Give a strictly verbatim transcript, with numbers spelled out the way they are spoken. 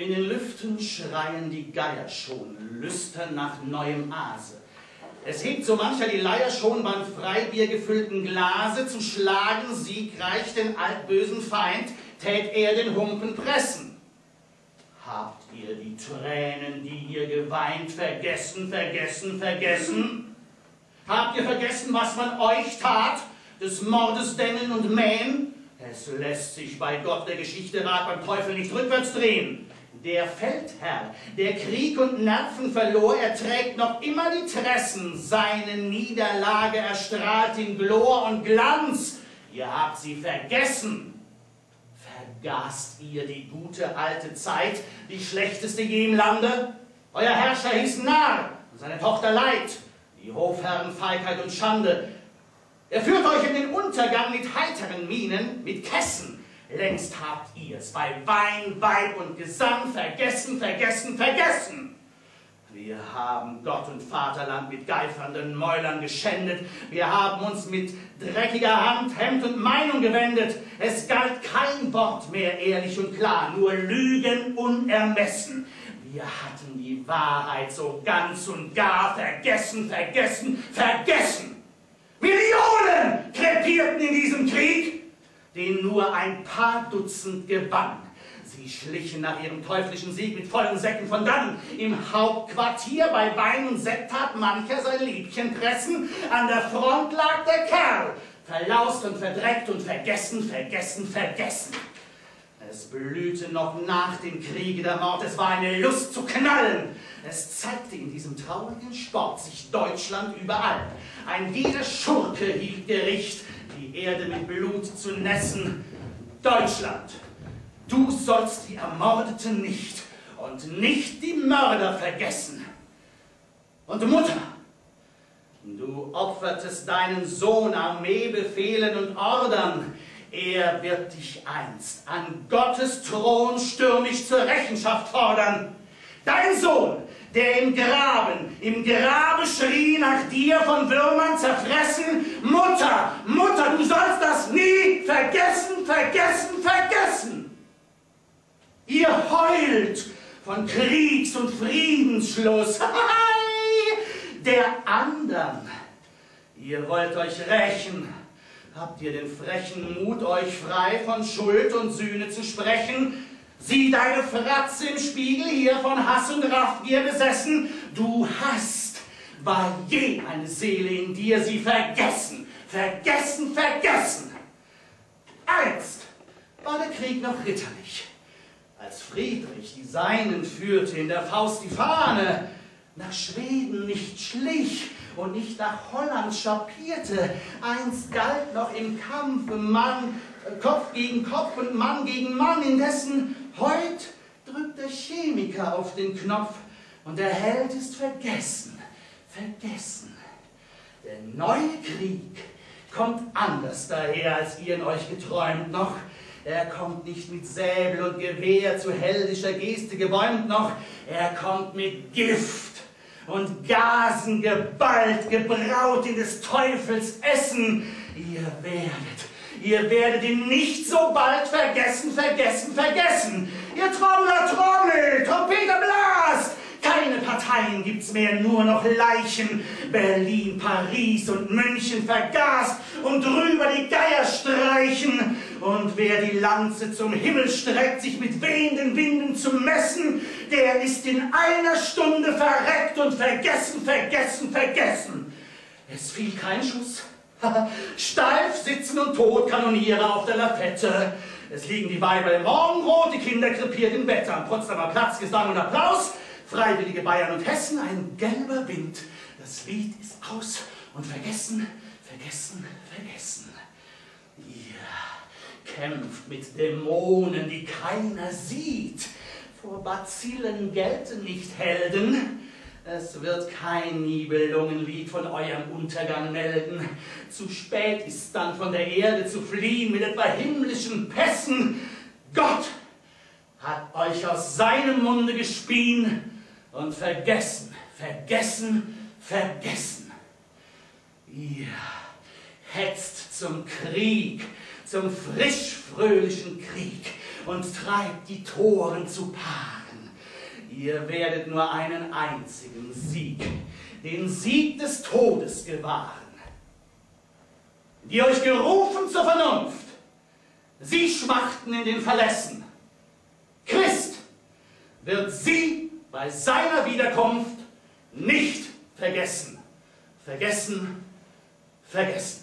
In den Lüften schreien die Geier schon, lüstern nach neuem Aase. Es hebt so mancher die Leier schon beim Freibier gefüllten Glase, zu schlagen siegreich den altbösen Feind, tät er den Humpen pressen. Habt ihr die Tränen, die ihr geweint, vergessen, vergessen, vergessen? Habt ihr vergessen, was man euch tat, des Mordes Dennen und Mähen? Es lässt sich bei Gott der Geschichte Rat beim Teufel nicht rückwärts drehen. Der Feldherr, der Krieg und Nerven verlor, er trägt noch immer die Tressen. Seine Niederlage erstrahlt in Glor und Glanz. Ihr habt sie vergessen. Vergaßt ihr die gute alte Zeit, die schlechteste je im Lande? Euer Herrscher hieß Narr und seine Tochter Leid, die Hofherren Feigheit und Schande. Er führt euch in den Untergang mit heiteren Mienen, mit Kessen. Längst habt ihr's bei Wein, Weib und Gesang vergessen, vergessen, vergessen. Wir haben Gott und Vaterland mit geifernden Mäulern geschändet. Wir haben uns mit dreckiger Hand, Hemd und Meinung gewendet. Es galt kein Wort mehr ehrlich und klar, nur Lügen unermessen. Wir hatten die Wahrheit so ganz und gar vergessen, vergessen, vergessen. Millionen krepierten in diesem Krieg, den nur ein paar Dutzend gewann. Sie schlichen nach ihrem teuflischen Sieg mit vollen Säcken von dannen. Im Hauptquartier bei Wein und Sekt tat mancher sein Liebchen pressen. An der Front lag der Kerl, verlaust und verdreckt und vergessen, vergessen, vergessen. Es blühte noch nach dem Kriege der Mord, es war eine Lust zu knallen. Es zeigte in diesem traurigen Sport sich Deutschland überall. Ein jeder Schurke hielt Gericht, die Erde mit Blut zu nässen. Deutschland, du sollst die Ermordeten nicht und nicht die Mörder vergessen. Und Mutter, du opfertest deinen Sohn Armeebefehlen und Ordern. Er wird dich einst an Gottes Thron stürmisch zur Rechenschaft fordern. Dein Sohn, der im Graben, im Grabe schrie nach dir von Würmern zerfressen, Mutter, Mutter, du sollst das nie vergessen, vergessen, vergessen. Ihr heult von Kriegs- und Friedensschluss, der andern. Ihr wollt euch rächen. Habt ihr den frechen Mut, euch frei von Schuld und Sühne zu sprechen? Sieh deine Fratze im Spiegel hier von Hass und Raffgier besessen. Du hast, war je eine Seele in dir, sie vergessen, vergessen, vergessen. Einst war der Krieg noch ritterlich, als Friedrich die Seinen führte, in der Faust die Fahne, nach Schweden nicht schlich und nicht nach Holland schapierte. Einst galt noch im Kampfe Mann, Kopf gegen Kopf und Mann gegen Mann, indessen heut drückt der Chemiker auf den Knopf und der Held ist vergessen, vergessen. Der neue Krieg kommt anders daher, als ihr in euch geträumt noch. Er kommt nicht mit Säbel und Gewehr zu heldischer Geste gebäumt noch, er kommt mit Gift und Gasen geballt, gebraut in des Teufels Essen. Ihr werdet, ihr werdet ihn nicht so bald vergessen, vergessen, vergessen. Ihr Trommler trommelt, Trompeter blast. Keine Parteien gibt's mehr, nur noch Leichen. Berlin, Paris und München vergast und drüber die Geier streichen. Und wer die Lanze zum Himmel streckt, sich mit wehenden Winden zu messen, der ist in einer Stunde verreckt und vergessen, vergessen, vergessen. Es fiel kein Schuss. Steif sitzen und tot Kanoniere auf der Lafette. Es liegen die Weiber im Morgenrot, die Kinder krepiert im Bett. Am Potsdamer Platz Gesang und Applaus. Freiwillige Bayern und Hessen, ein gelber Wind. Das Lied ist aus und vergessen, vergessen, vergessen. Ihr kämpft mit Dämonen, die keiner sieht. Vor Bazillen gelten nicht Helden. Es wird kein Nibelungenlied von eurem Untergang melden. Zu spät ist dann von der Erde zu fliehen mit etwa himmlischen Pässen. Gott hat euch aus seinem Munde gespien und vergessen, vergessen, vergessen. Ihr hetzt zum Krieg, zum frisch-fröhlichen Krieg und treibt die Toren zu Paaren. Ihr werdet nur einen einzigen Sieg, den Sieg des Todes gewahren. Die euch gerufen zur Vernunft, sie schmachten in den Verlässen. Christ wird sie bei seiner Wiederkunft nicht vergessen. Vergessen, vergessen.